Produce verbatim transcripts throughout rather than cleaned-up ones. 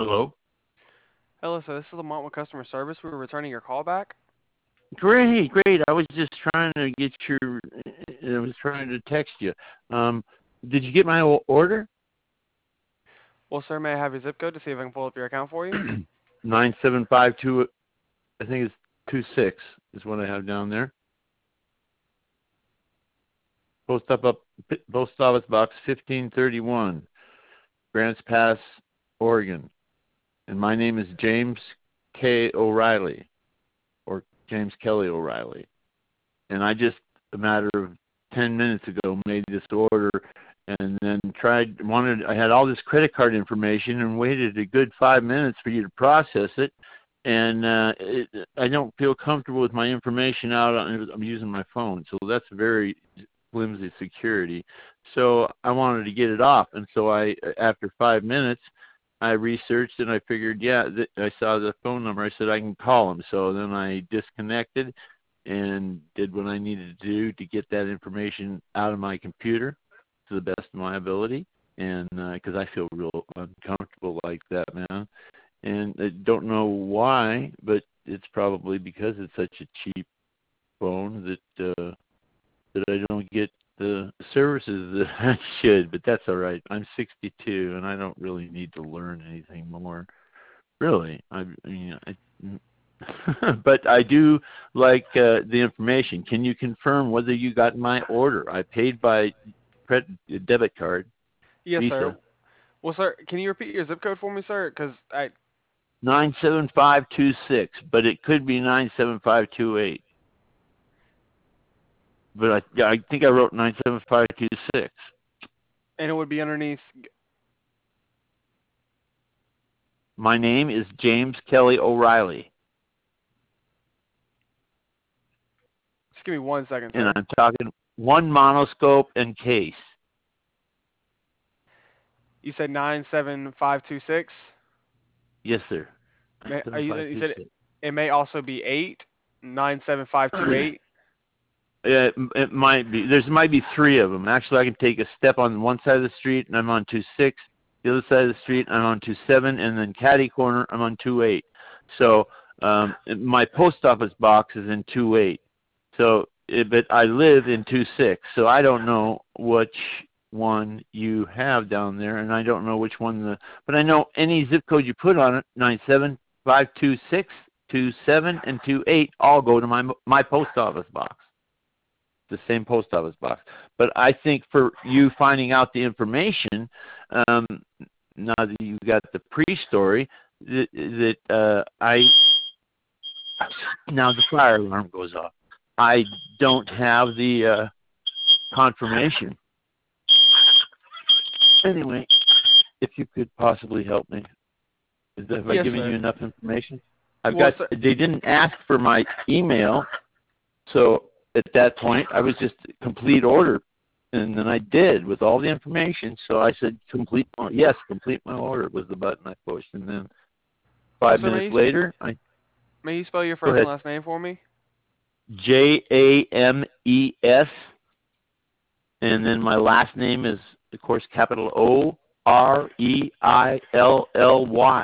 Hello. Hello, sir. This is Lamont with customer service. We were returning your call back. Great, great. I was just trying to get your. I was trying to text you. Um, did you get my o- order? Well, sir, may I have your zip code to see if I can pull up your account for you? Nine seven five two. I think it's two six is what I have down there. Post up up. Post office box fifteen thirty one, Grants Pass, Oregon, and my name is James K. O'Reilly, or James Kelly O'Reilly, and I just a matter of ten minutes ago made this order and then tried wanted I had all this credit card information and waited a good five minutes for you to process it, and uh, it, I don't feel comfortable with my information out on, I'm using my phone, so that's very flimsy security. So I wanted to get it off, and so I after five minutes I researched and I figured, yeah, th- I saw the phone number. I said I can call him. So then I disconnected and did what I needed to do to get that information out of my computer to the best of my ability, and because uh, I feel real uncomfortable like that, man. And I don't know why, but it's probably because it's such a cheap phone that uh, that I don't get the services that I should. But that's all right. I'm sixty-two, and I don't really need to learn anything more. Really, I, I mean, I, but I do like uh, the information. Can you confirm whether you got my order? I paid by credit debit card, Yes, sir. Visa. Well, sir, can you repeat your zip code for me, sir? Because I nine seven five two six, but it could be nine seven five two eight. But I, yeah, I think I wrote nine seven five two six. and it would be underneath. My name is James Kelly O'Reilly, Just give me one second, and sir. I'm talking one monoscope and case. You said nine seven five two six. Yes, sir. May, are you, you said nine seven five two six. it may also be eight nine seven five two eight. Yeah, it, it might be. There's might be three of them. Actually, I can take a step on one side of the street, and I'm on two six. The other side of the street, I'm on two seven, and then catty corner, I'm on two eight. So um, my post office box is in two eight. So, it, but I live in two six. So I don't know which one you have down there, and I don't know which one the. But I know any zip code you put on it, nine seven five two six, two seven, and two eight, all go to my my post office box. The same post office box. But I think for you finding out the information, um, now that you got the pre-story, that, that uh, I now the fire alarm goes off. I don't have the uh, confirmation. Anyway, if you could possibly help me, is that, have I Yes, given you sir. enough information? I've Well, got. sir. They didn't ask for my email, so at that point I was just a complete order. And then I did with all the information. So I said, complete, yes, complete my order was the button I pushed. And then Well, five sir, may minutes you, later, I may you spell your go first and ahead. last name for me? J A M E S. And then my last name is, of course, capital O R E I L L Y.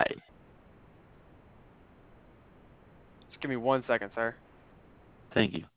Just give me one second, sir. Thank you.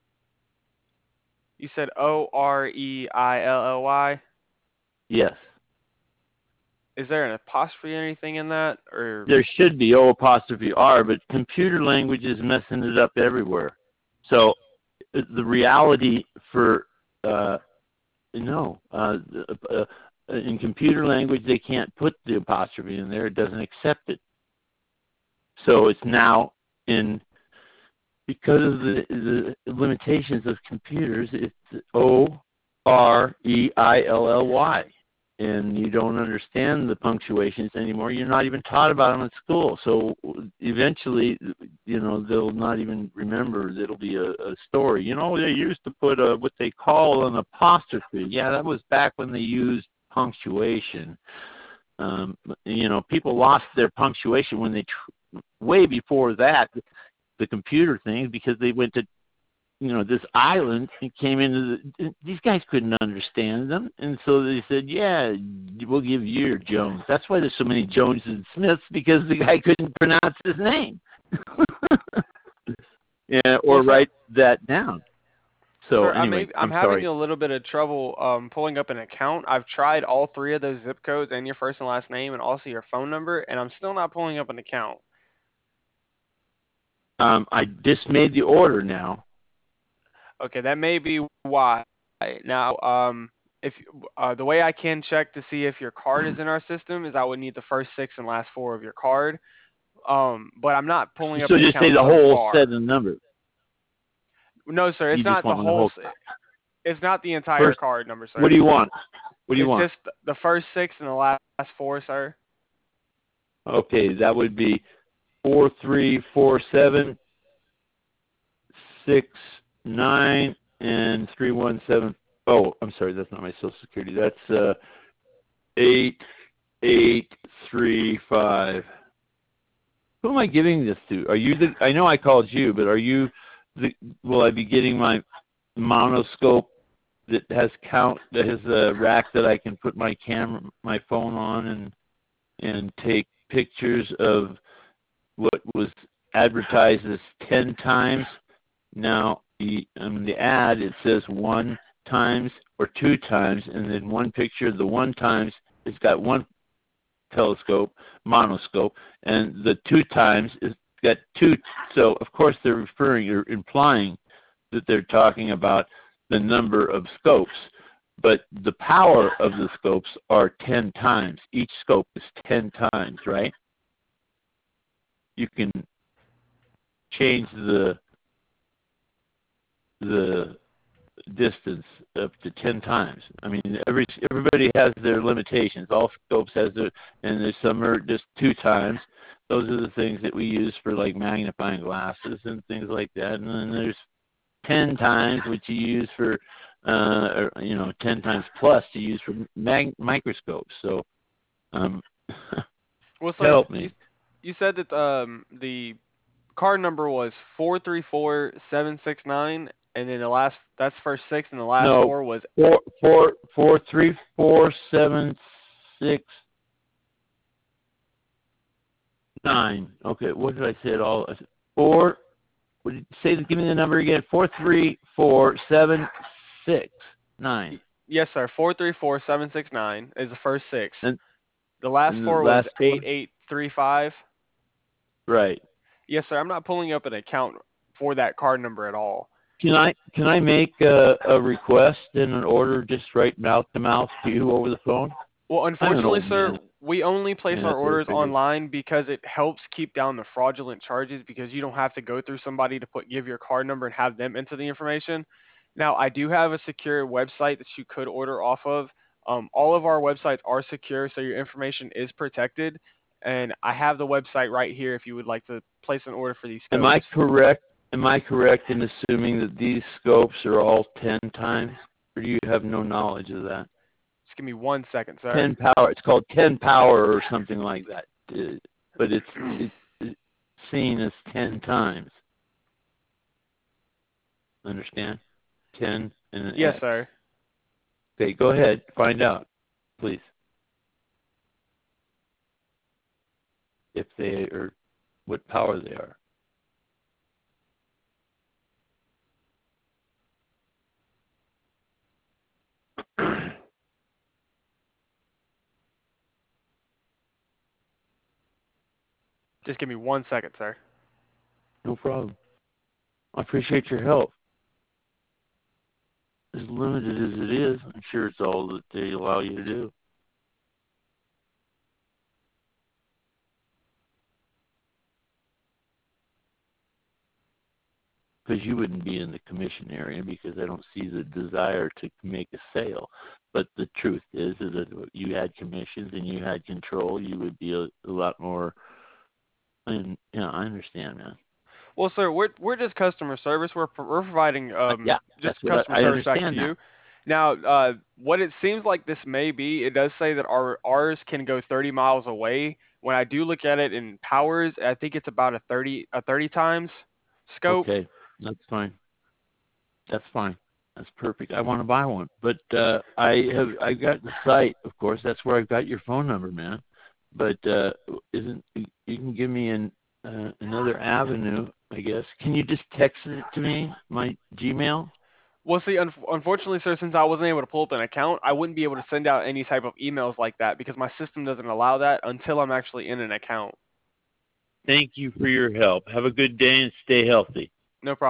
You said O R E I L L Y. Yes. Is there an apostrophe or anything in that, or? There should be O apostrophe R, but computer language is messing it up everywhere. So the reality for, uh, no, uh, uh, in computer language, they can't put the apostrophe in there. It doesn't accept it. So it's now in, because of the, the limitations of computers, it's O R E I L L Y. And you don't understand the punctuations anymore. You're not even taught about them at school. So eventually, you know, they'll not even remember. It'll be a, a story. You know, they used to put a, what they call an apostrophe. Yeah, that was back when they used punctuation. Um, you know, people lost their punctuation when they, tr- way before that, the computer thing, because they went to you know, this island and came into the, these guys couldn't understand them. And so they said, yeah, we'll give you your Jones. That's why there's so many Joneses and Smiths, because the guy couldn't pronounce his name. Yeah, or Well, sir, write that down. So sir, I anyway, may, I'm I'm having sorry. a little bit of trouble um, pulling up an account. I've tried all three of those zip codes and your first and last name and also your phone number, and I'm still not pulling up an account. Um, I just made the order now. Okay, that may be why. Now, um, if uh, the way I can check to see if your card is in our system is I would need the first six and last four of your card. Um, but I'm not pulling up So an just say account the thus whole far. set of numbers. No, sir, You it's just not the want the whole. whole. s- It's not the entire First, card number, what sir. do you want? What do you It's want? just the first six and the last four, sir. Okay, that would be four three four seven six nine and three one seven. Oh, I'm sorry, that's not my Social Security. That's uh eight eight three five. Who am I giving this to? Are you the? I know I called you, but are you the? Will I be getting my monoscope that has count that has a rack that I can put my camera, my phone on, and and take pictures of what was advertised as ten times. Now, the, in the ad, it says one times or two times, and then one picture of the one times, it's got one telescope, monoscope, and the two times is got two. So, of course, they're referring or implying that they're talking about the number of scopes. But the power of the scopes are ten times. Each scope is ten times, right? You can change the the distance up to ten times. I mean, every everybody has their limitations. All scopes has their, and there's some are just two times. Those are the things that we use for like magnifying glasses and things like that. And then there's ten times, which you use for, uh, or, you know, ten times plus to use for mag- microscopes. So, um, Well, sir, help you me. you said that um the card number was four three four seven six nine, and then the last that's first six, and the last No, four was four four four three four seven six nine. Okay, what did I say at all? I said four. What did you say? Give me the number again. Four three four seven six nine. yes, sir, four three four seven six nine is the first six. And The last and the four was last four. eight eight three five. Right. Yes, sir. I'm not pulling up an account for that card number at all. Can I can I make a, a request and an order just right mouth to mouth to you over the phone? Well, I'm an unfortunately, old sir, man. we only place Yeah, our that's what I orders figured. online because it helps keep down the fraudulent charges because you don't have to go through somebody to put give your card number and have them enter the information. Now, I do have a secure website that you could order off of. Um, all of our websites are secure, so your information is protected. And I have the website right here if you would like to place an order for these Am I scopes. correct? Am I correct in assuming that these scopes are all ten times, or do you have no knowledge of that? Just give me one second, sir. Ten power. It's called ten power or something like that. Uh, but it's it's it's seen as ten times. Understand? Ten and an Yes, X. sir. Okay, go ahead. Find out, please, if they are what power they are. Just give me one second, sir. No problem. I appreciate your help. As limited as it is, I'm sure it's all that they allow you to do. Because you wouldn't be in the commission area because I don't see the desire to make a sale. But the truth is, is that if you had commissions and you had control, you would be a, a lot more. And you know, I understand, man. Well, sir, we're we're just customer service. We're pro- we're providing Uh, um yeah, that's just what customer I, I service back to understand that. you. Now, uh, what it seems like this may be, it does say that our ours can go thirty miles away. When I do look at it in powers, I think it's about a thirty a thirty times scope. Okay, that's fine. That's fine. That's perfect. I want to buy one, but uh, I have I got the site, of course. That's where I've got your phone number, man. But uh, isn't you can give me an uh, another avenue, I guess. Can you just text it to me, my Gmail? Well, see, un- unfortunately, sir, since I wasn't able to pull up an account, I wouldn't be able to send out any type of emails like that because my system doesn't allow that until I'm actually in an account. Thank you for your help. Have a good day and stay healthy. No problem.